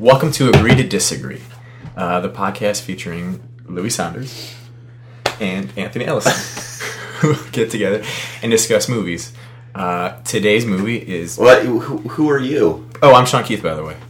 Welcome to Agree to Disagree, the podcast featuring Louis Saunders and Anthony Ellison, who get together and discuss movies. Today's movie is... What? Who are you? Oh, I'm Sean Keith, by the way.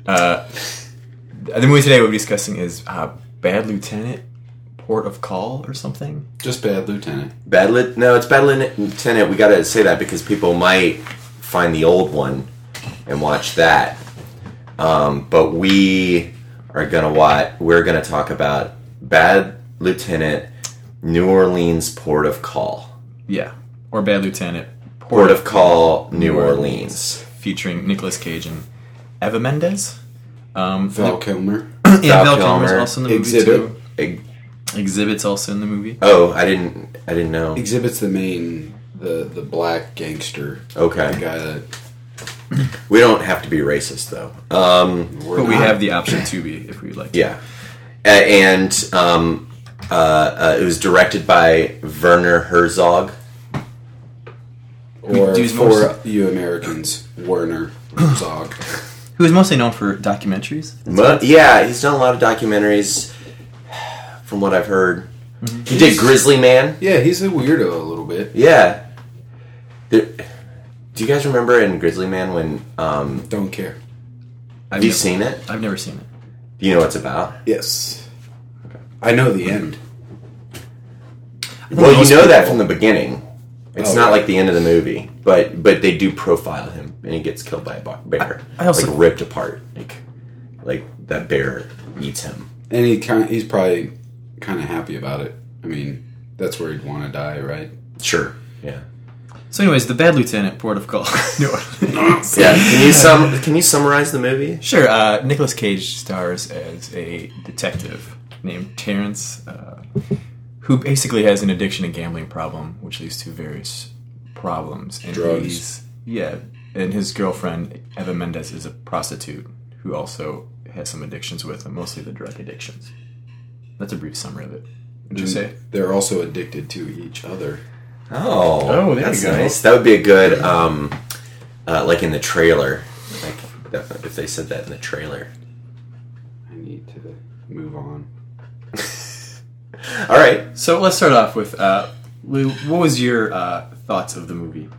The movie today we'll be discussing is Bad Lieutenant, Port of Call, or something. Just Bad Lieutenant. No, it's Bad Lieutenant. We gotta say that because people might find the old one and watch that. But we're gonna talk about Bad Lieutenant, New Orleans Port of Call. Yeah, or Bad Lieutenant, Port of Call, New Orleans. Featuring Nicolas Cage and Eva Mendes. Val Kilmer. Yeah, Val Kilmer's also in the movie Exhibit. too. Exhibit's also in the movie. Oh, I didn't know. Exhibit's the black gangster. Okay. The guy that... We don't have to be racist, though. But we have the option to be, if we'd like to. Yeah. And it was directed by Werner Herzog. Or for you Americans, Werner Herzog. Who is mostly known for documentaries. Yeah, he's done a lot of documentaries, from what I've heard. Mm-hmm. He did Grizzly Man. Yeah, he's a weirdo a little bit. Yeah. Do you guys remember in Grizzly Man when... Don't care. Have you seen it? I've never seen it. Do you know what it's about? Yes. I know the end. Well, you know that from the beginning. It's not right. like the end of the movie, but they do profile him, and he gets killed by a bear. I also ripped apart, like that bear eats him. And he's probably kind of happy about it. I mean, that's where he'd want to die, right? Sure. Yeah. So, anyways, the Bad Lieutenant, Port of Call. Yeah. Can you summarize the movie? Sure. Nicolas Cage stars as a detective named Terrence, who basically has an addiction and gambling problem, which leads to various problems. And Drugs. And his girlfriend, Eva Mendes, is a prostitute who also has some addictions with him, mostly the drug addictions. That's a brief summary of it. Would you say? They're also addicted to each other. Oh, there that's you go. nice. That would be a good, like in the trailer, if they said that in the trailer. I need to move on. All right. So let's start off with, Lou, what was your thoughts of the movie?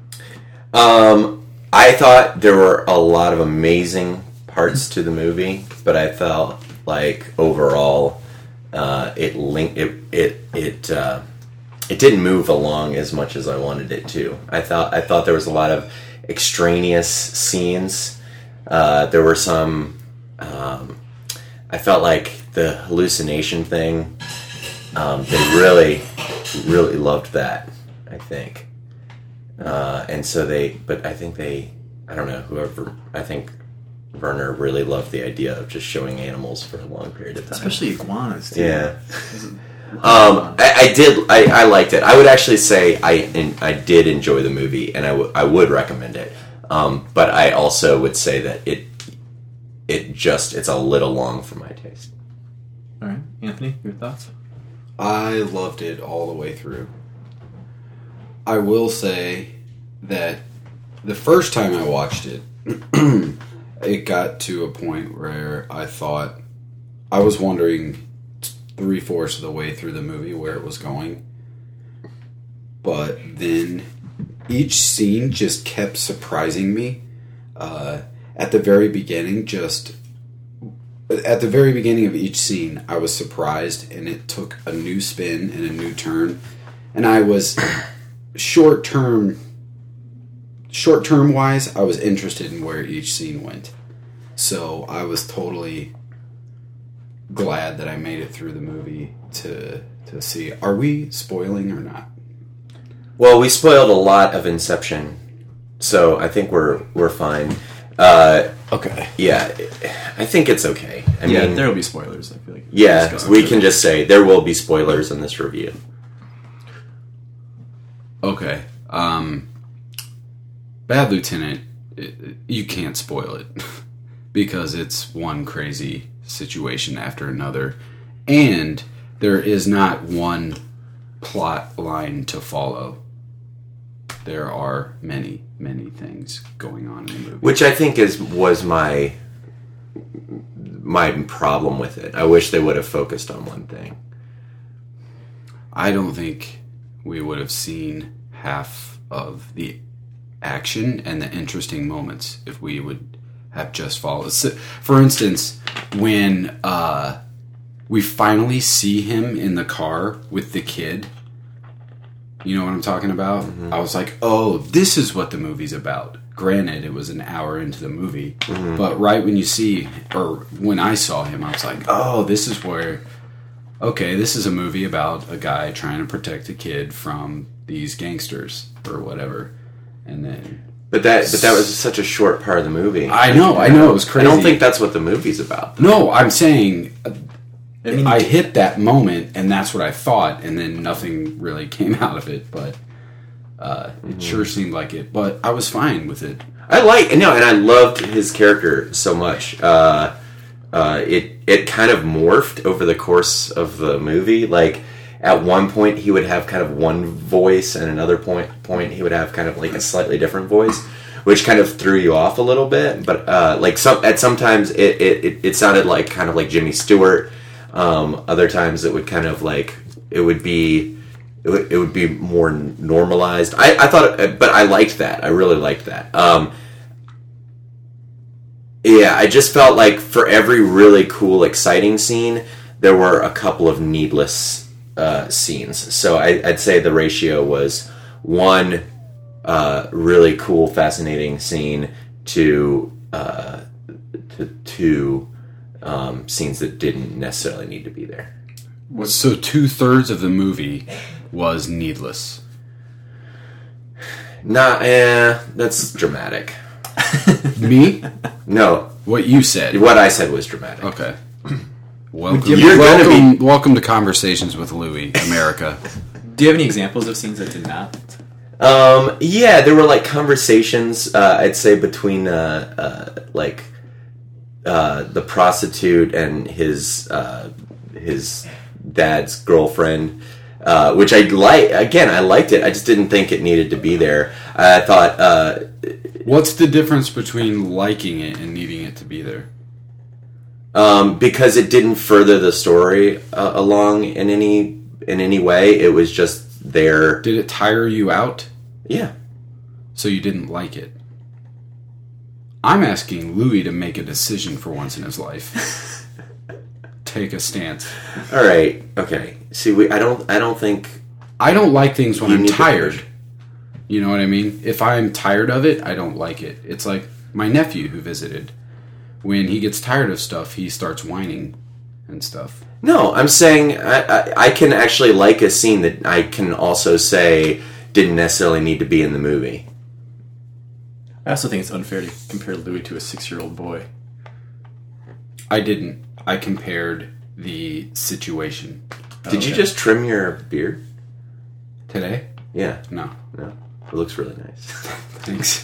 I thought there were a lot of amazing parts to the movie, but I felt like overall it didn't move along as much as I wanted it to. I thought there was a lot of extraneous scenes. There were some. I felt like the hallucination thing. They really, really loved that. I think, and so but I think I don't know, I think Werner really loved the idea of just showing animals for a long period of time. Especially iguanas, too. Yeah. I liked it. I would actually say I did enjoy the movie, and I would recommend it. But I also would say that it's a little long for my taste. All right. Anthony, your thoughts? I loved it all the way through. I will say that the first time I watched it, it got to a point where I thought I was wondering 3/4 of the way through the movie where it was going. But then each scene just kept surprising me. At the very beginning of each scene, I was surprised, and it took a new spin and a new turn. And I was short term wise, I was interested in where each scene went. So I was totally glad that I made it through the movie to see. Are we spoiling or not? Well, we spoiled a lot of Inception, so I think we're fine. Okay. Yeah, I think it's okay. I mean, there will be spoilers, I feel like. Yeah, we can just say there will be spoilers in this review. Okay. Bad Lieutenant, you can't spoil it because it's one crazy situation after another, and there is not one plot line to follow. There are many, many things going on in the movie. Which I think was my my problem with it. I wish they would have focused on one thing. I don't think we would have seen half of the action and the interesting moments if we would have just followed. So, for instance, when we finally see him in the car with the kid, you know what I'm talking about? Mm-hmm. I was like, oh, this is what the movie's about. Granted, it was an hour into the movie, but right when you see, or when I saw him, I was like, oh, this is where, okay, this is a movie about a guy trying to protect a kid from these gangsters or whatever. And then, but that was such a short part of the movie. I know, it was crazy. I don't think that's what the movie's about, though. No, I'm saying I hit that moment, and that's what I thought, and then nothing really came out of it, but it sure seemed like it. But I was fine with it. And I loved his character so much. It kind of morphed over the course of the movie. Like, at one point he would have kind of one voice, and another point he would have kind of like a slightly different voice, which kind of threw you off a little bit. But sometimes it sounded like kind of like Jimmy Stewart. Other times it would kind of like it would be more normalized. I thought, but I liked that. I really liked that. Yeah, I just felt like for every really cool, exciting scene, there were a couple of needless scenes. So I'd say the ratio was one really cool, fascinating scene to two scenes that didn't necessarily need to be there. So 2/3 of the movie was needless. That's dramatic. Me? No. What you said. What I said was dramatic. Okay. Welcome to Conversations with Louie, America. Do you have any examples of scenes that did not? Yeah, there were like conversations, I'd say, between the prostitute and his dad's girlfriend, which I like. Again, I liked it. I just didn't think it needed to be there. I thought. What's the difference between liking it and needing it to be there? Because it didn't further the story along in any way. It was just there. Did it tire you out? Yeah. So you didn't like it? I'm asking Louis to make a decision for once in his life. Take a stance. All right. Okay. See, I don't think. I don't like things when I'm tired. You know what I mean? If I'm tired of it, I don't like it. It's like my nephew who visited. When he gets tired of stuff, he starts whining and stuff. No, I'm saying I can actually like a scene that I can also say didn't necessarily need to be in the movie. I also think it's unfair to compare Louis to a 6-year-old boy. I didn't. I compared the situation. Did you just trim your beard? Today? Yeah. No. It looks really nice. Thanks.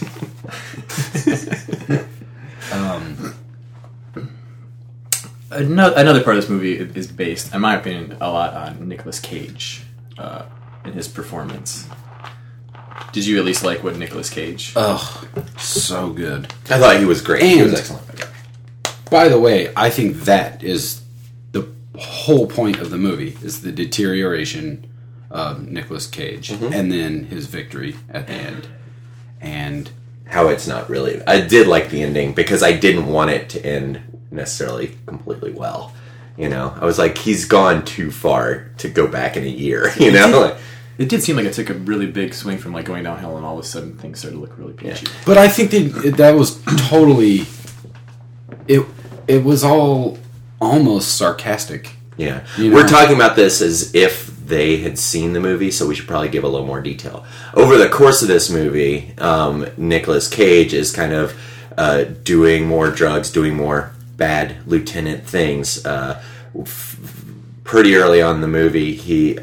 Another part of this movie is based, in my opinion, a lot on Nicolas Cage and his performance. Did you at least like what Nicolas Cage? Oh, so good. I thought he was great. And he was excellent. By the way, I think that is the whole point of the movie, is the deterioration of Nicolas Cage, and then his victory at the end. And how it's not really... I did like the ending, because I didn't want it to end necessarily completely well. You know? I was like, he's gone too far to go back in a year, you know? It did seem like it took a really big swing from like going downhill, and all of a sudden things started to look really peachy. Yeah. But I think that was totally... It was all almost sarcastic. Yeah. You know? We're talking about this as if they had seen the movie, so we should probably give a little more detail. Over the course of this movie, Nicolas Cage is kind of doing more drugs, doing more bad lieutenant things. Pretty early on in the movie, he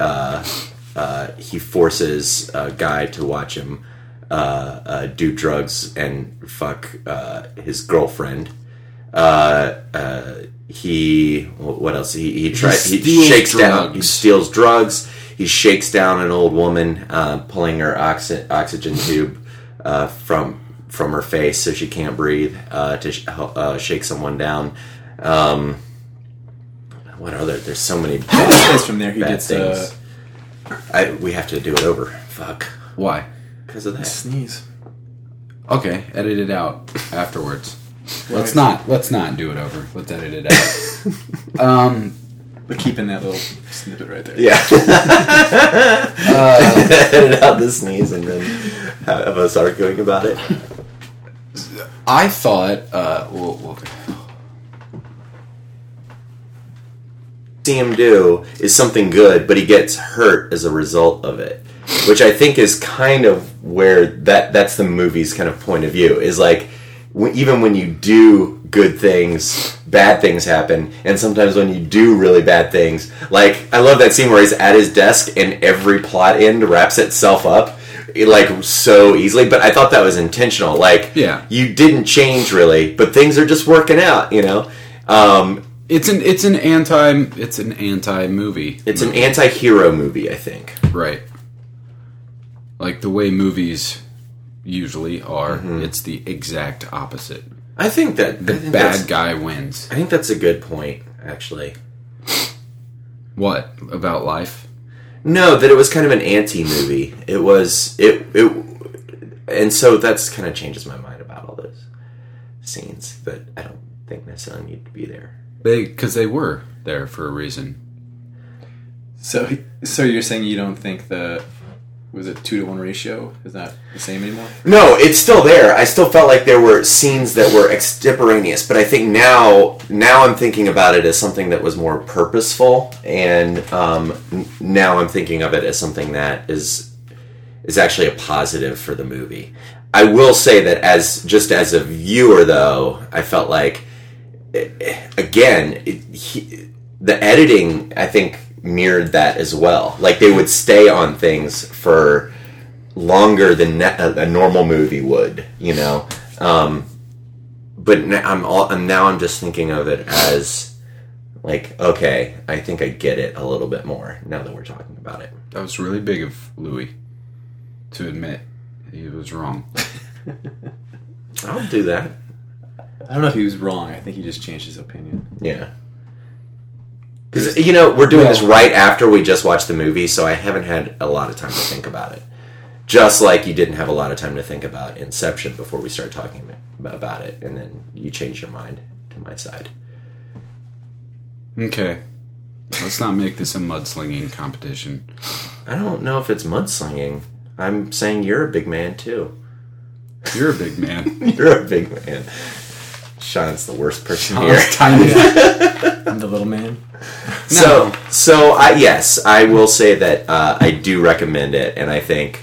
forces a guy to watch him do drugs and fuck his girlfriend. What else? He steals drugs. He shakes down an old woman, pulling her oxygen tube from her face so she can't breathe, to shake someone down. What other? There's so many It's from there he bad gets things. We have to do it over. Fuck. Why? Because of that. sneeze. Okay, edit it out afterwards. Right. Let's not do it over. Let's edit it out. But keeping that little snippet right there. Yeah. Edit out the sneeze and then have us arguing about it. I thought. Well, See him do is something good, but he gets hurt as a result of it, which I think is kind of where that's the movie's kind of point of view, is like even when you do good things, bad things happen, and sometimes when you do really bad things, like I love that scene where he's at his desk and every plot end wraps itself up like so easily, but I thought that was intentional. Like, yeah, you didn't change really, but things are just working out, you know. It's an anti movie. It's an anti-hero movie, I think. Right. Like the way movies usually are, it's the exact opposite. I think that The bad guy wins. I think that's a good point, actually. What about life? No, that it was kind of an anti-movie. And so that's kind of changes my mind about all those scenes, but I don't think necessarily need to be there. Because they were there for a reason. So you're saying you don't think was it 2-to-1 ratio is not the same anymore? No, it's still there. I still felt like there were scenes that were extemporaneous, but I think now I'm thinking about it as something that was more purposeful, and now I'm thinking of it as something that is actually a positive for the movie. I will say that as a viewer, though, I felt like the editing, I think, mirrored that as well. Like, they would stay on things for longer than a normal movie would, you know. But now I'm just thinking of it as like, okay, I think I get it a little bit more now that we're talking about it. That was really big of Louis to admit he was wrong. I'll do that. I don't know if he was wrong. I think he just changed his opinion. Yeah. Because, you know, we're doing this right after we just watched the movie, so I haven't had a lot of time to think about it. Just like you didn't have a lot of time to think about Inception before we started talking about it, and then you changed your mind to my side. Okay. Let's not make this a mudslinging competition. I don't know if it's mudslinging. I'm saying you're a big man, too. You're a big man. You're a big man. Sean's the worst person Sean's here. tiny. I'm the little man. So I will say that I do recommend it, and I think,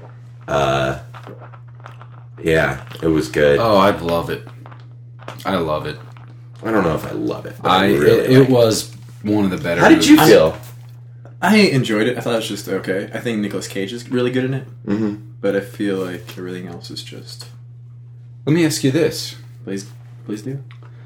yeah, it was good. Oh, I'd love it. I love it. I don't know if I love it, but it like was one of the better. How did you feel? I enjoyed it. I thought it was just okay. I think Nicolas Cage is really good in it. Mm-hmm. But I feel like everything else is just... Let me ask you this. Please do.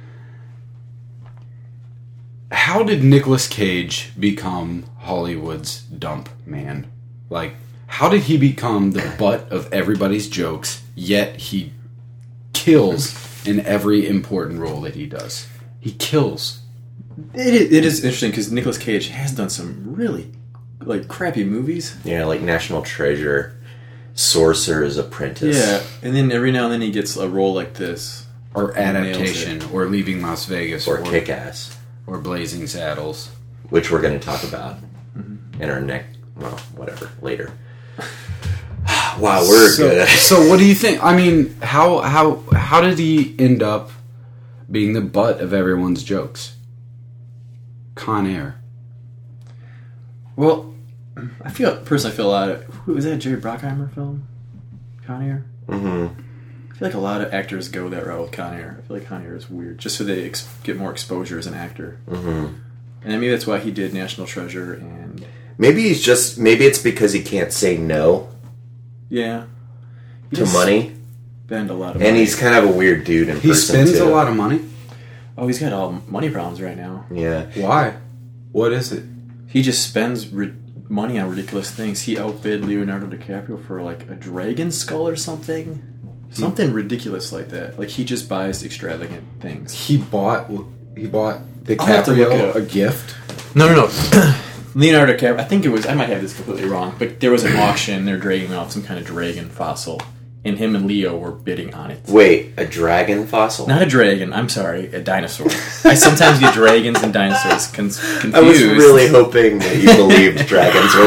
How did Nicolas Cage become Hollywood's dump man? Like, how did he become the butt of everybody's jokes, yet he kills in every important role that he does? He kills. It is interesting because Nicolas Cage has done some really crappy movies. Yeah, like National Treasure, Sorcerer's Apprentice. Yeah, and then every now and then he gets a role like this. Or Adaptation, or Leaving Las Vegas, or Kick-Ass, or Blazing Saddles, which we're going to talk about in our next, whatever, later. Wow, we're good. So, what do you think? I mean, how did he end up being the butt of everyone's jokes? Con Air. Well, I feel a lot of... Was that a Jerry Bruckheimer film? Con Air? Mm-hmm. I feel like a lot of actors go that route with Con Air. I feel like Con Air is weird, just so they get more exposure as an actor. Mm-hmm. And maybe that's why he did National Treasure and... Maybe it's because he can't say no. Yeah. To money. Spend a lot of money. And he's kind of a weird dude in person, He spends too. a lot of money? Oh, he's got all money problems right now. Yeah. Why? What is it? He just spends money on ridiculous things. He outbid Leonardo DiCaprio for a dragon skull or something. Something ridiculous like that. Like, he just buys extravagant things. He bought He bought I'll have to look it DiCaprio up. a gift. No. Leonardo DiCaprio. I think it was. I might have this completely wrong, but there was an auction. They're dragging off some kind of dragon fossil, and him and Leo were bidding on it. Wait, a dragon fossil? Not a dragon. I'm sorry, a dinosaur. I sometimes get dragons and dinosaurs confused. I was really hoping that you believed dragons were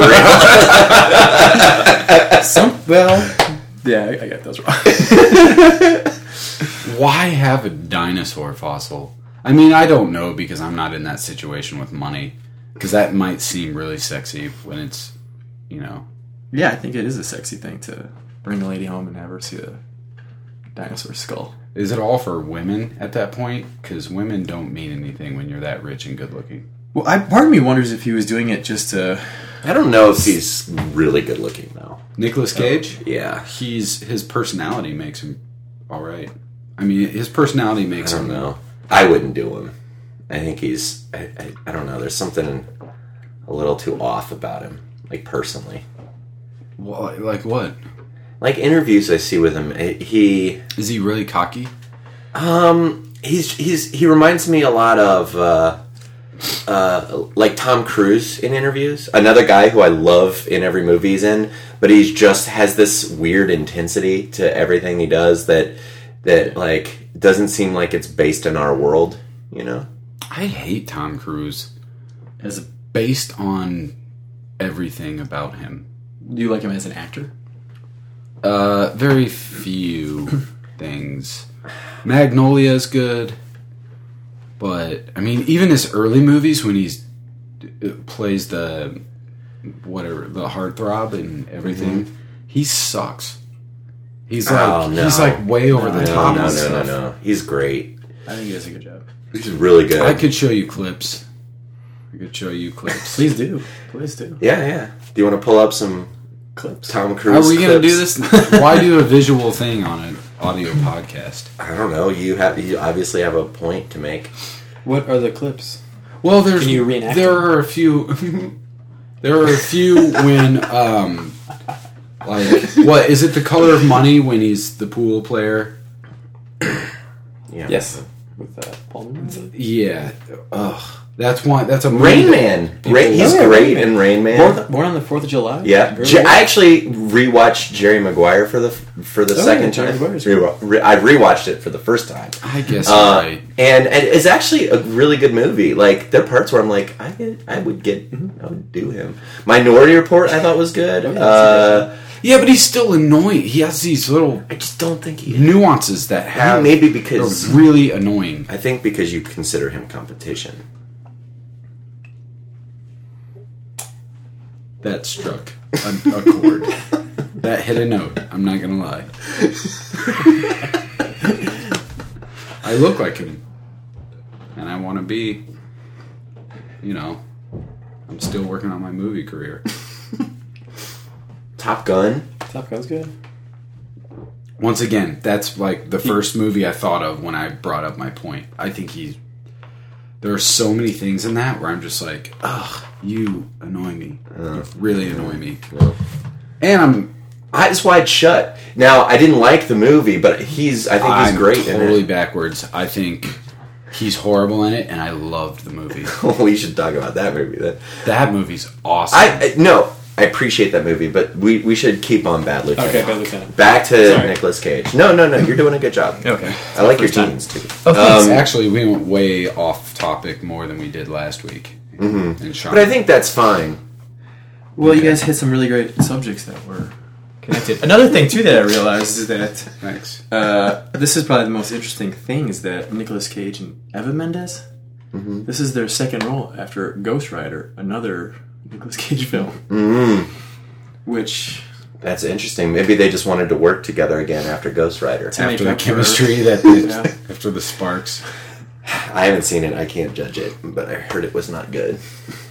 real. Yeah, I got those wrong. Why have a dinosaur fossil? I mean, I don't know because I'm not in that situation with money. Because that might seem really sexy when it's, Yeah, I think it is a sexy thing to bring a lady home and have her see a dinosaur skull. Is it all for women at that point? Because women don't mean anything when you're that rich and good looking. Well, part of me wonders if he was doing it just to... I don't know if he's really good looking, though. Nicolas Cage? Yeah. His personality makes him all right. I mean, his personality makes I him... don't know. I wouldn't do him. I think he's... I don't know. There's something a little too off about him, like, personally. Well, like what? Like, interviews I see with him, he... Is he really cocky? He reminds me a lot of... like Tom Cruise in interviews, another guy who I love in every movie he's in, but he just has this weird intensity to everything he does that like doesn't seem like it's based in our world, I hate Tom Cruise. As a, Based on everything about him. do you like him as an actor? Very few things. Magnolia is good. But, I mean, even his early movies when he plays the heartthrob and everything, he sucks. He's like way over the top. No. He's great. I think he does a good job. He's really good. I could show you clips. Please do. Yeah. Do you want to pull up some Clips. Tom Cruise Are we going to do clips? this? Why do a visual thing on an audio podcast? I don't know. You obviously have a point to make. What are the clips? Well, Can you reenact there them? are a few. There are a few when, like, what is it? The Color of Money when he's the pool player. Yeah. Yes. With Paul Newman. Yeah. Ugh. That's one. That's a movie Rain that Man. He's great in Rain Man. Born on the 4th of July? Yeah, I actually rewatched Jerry Maguire for the second Jerry time. Maguire's I rewatched it for the first time. I guess you're right. And it's actually a really good movie. Like there are parts where I'm like, I would do him. Minority Report I thought was good. Yeah, but he's still annoying. He has these little I just don't think he. nuances that have Maybe because are really annoying. I think because you consider him competition. That struck a chord. That hit a note. I'm not gonna lie. I look like him, and I want to be. I'm still working on my movie career. Top Gun. Top Gun's good. Once again, that's like the first movie I thought of when I brought up my point. I think there are so many things in that where I'm just like, ugh, you annoy me. You really annoy me. And Eyes Wide Shut. Now, I didn't like the movie, but I think he's great totally in it. backwards. I think he's horrible in it, and I loved the movie. We should talk about that movie then. That movie's awesome. I appreciate that movie, but we should keep on Bad Lieutenant. Okay, Bad Lieutenant. Back to Sorry. Nicolas Cage. No, you're doing a good job. Okay. I like your First time. jeans, too. Actually, we went way off topic more than we did last week. Mm-hmm. And Sean, But I think that's fine. Well, you guys hit some really great subjects that were connected. Another thing, too, that I realized is that thanks. this is probably the most interesting thing is that Nicolas Cage and Eva Mendes, this is their second role after Ghost Rider, another Nicolas Cage film. Mm-hmm. Which... That's interesting. Maybe they just wanted to work together again after Ghost Rider. After the chemistry after the sparks. I haven't seen it. I can't judge it, but I heard it was not good.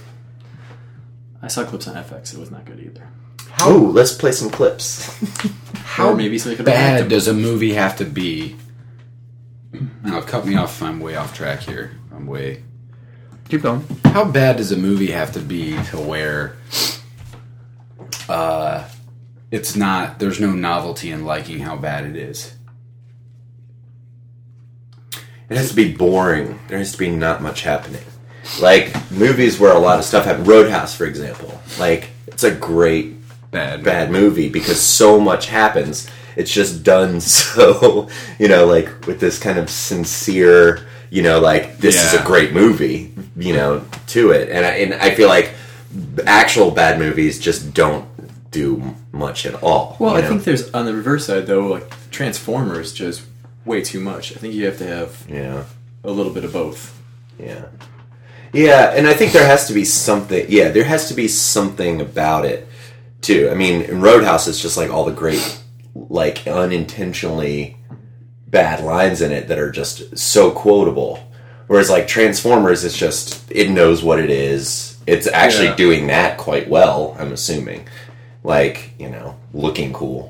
I saw clips on FX. It was not good either. Ooh, let's play some clips. How Or maybe so we could bad does a movie have to be? Now, cut me off if I'm way off track here. Keep going. How bad does a movie have to be to where it's not, there's no novelty in liking how bad it is? it has to be boring. There has to be not much happening. Like movies where a lot of stuff happens. Roadhouse, for example. Like it's a great bad movie because so much happens. It's just done so, like with this kind of sincere, like this is a great movie, to it. And I feel like actual bad movies just don't do much at all. Well, I think there's, on the reverse side though, like Transformers just way too much. I think you have to have a little bit of both. Yeah, and I think there has to be something. Yeah, there has to be something about it too. I mean, in Roadhouse, it's just like all the great, like unintentionally bad lines in it that are just so quotable. Whereas like Transformers, it's just it knows what it is. It's actually doing that quite well. I'm assuming, like looking cool.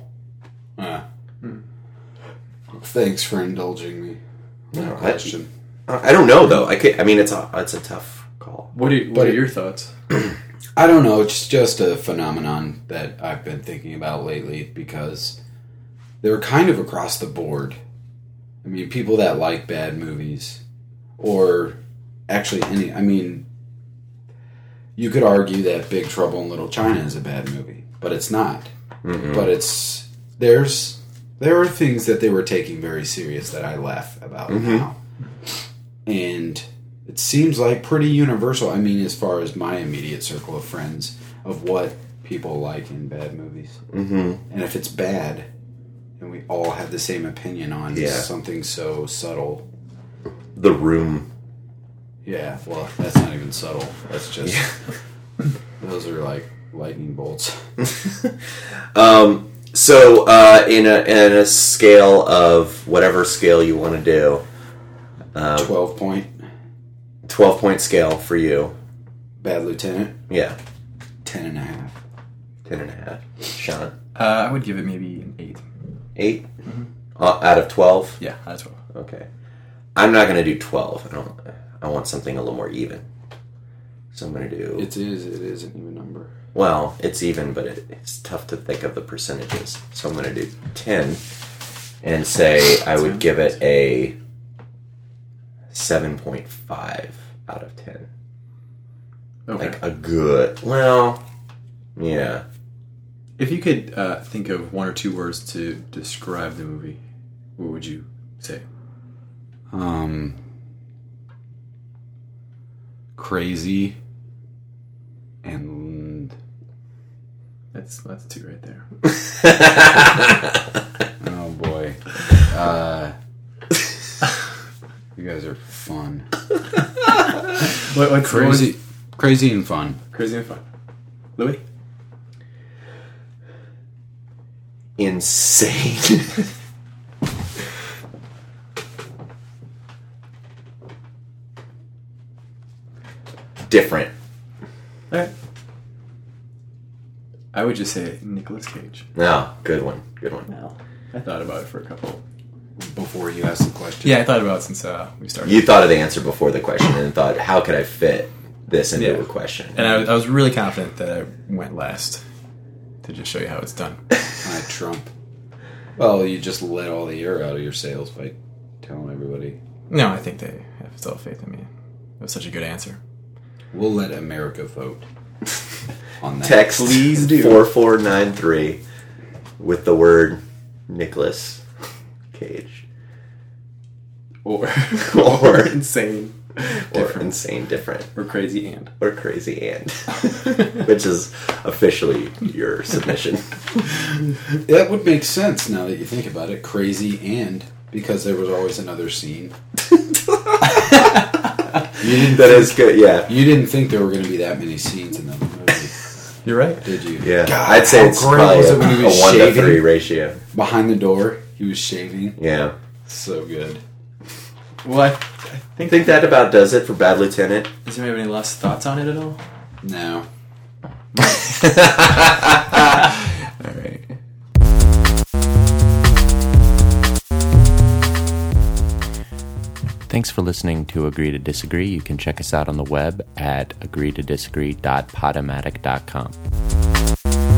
Thanks for indulging me. No question. I don't know though. I mean, it's a tough call. What are your thoughts? I don't know. It's just a phenomenon that I've been thinking about lately because they're kind of across the board. I mean, people that like bad movies, or actually any. I mean, you could argue that Big Trouble in Little China is a bad movie, but it's not. Mm-hmm. But there are things that they were taking very serious that I laugh about now. And it seems like pretty universal. I mean, as far as my immediate circle of friends, of what people like in bad movies. Mm-hmm. And if it's bad, and we all have the same opinion on something so subtle. The Room. Yeah, well, that's not even subtle. That's just... those are like lightning bolts. So, in a scale of whatever scale you want to do... 12-point scale for you. Bad Lieutenant? Yeah. 10.5. 10.5. Sean? I would give it maybe an 8. 8? Mm-hmm. Out of 12? Yeah, out of 12. Okay. I'm not going to do 12. I want something a little more even. So I'm going to do... It is an even number. Well, it's even, but it's tough to think of the percentages. So I'm going to do 10 and say I would give it a 7.5 out of 10. Okay. Like a good... Well, yeah. If you could think of one or two words to describe the movie, what would you say? Crazy and... That's 2 right there. Oh boy. You guys are fun. Crazy and fun. Crazy and fun. Louis? Insane. Different. Alright. I would just say Nicolas Cage. No, good one. Good one. Well, I thought about it for a couple. Before you asked the question. Yeah, I thought about it since we started. You thought of the answer before the question and thought, how could I fit this into a question? And I was really confident that I went last to just show you how it's done. Trump. Well, you just let all the air out of your sails by telling everybody. No, I think they still have faith in me. It was such a good answer. We'll let America vote on that. Text please do 4493 with the word Nicolas Cage. Or insane. Or insane different. Or crazy and. Or crazy and. Which is officially your submission. That would make sense now that you think about it. Crazy and. Because there was always another scene. That is good, yeah. You didn't think there were going to be that many scenes in the movie. You're right. Did you? Yeah. God, I'd say it's probably a 1-to-3 ratio. Behind the door, he was shaving. Yeah. So good. Well, I think that about does it for Bad Lieutenant. Does anybody have any last thoughts on it at all? No. All right. Thanks for listening to Agree to Disagree. You can check us out on the web at agreetodisagree.podomatic.com.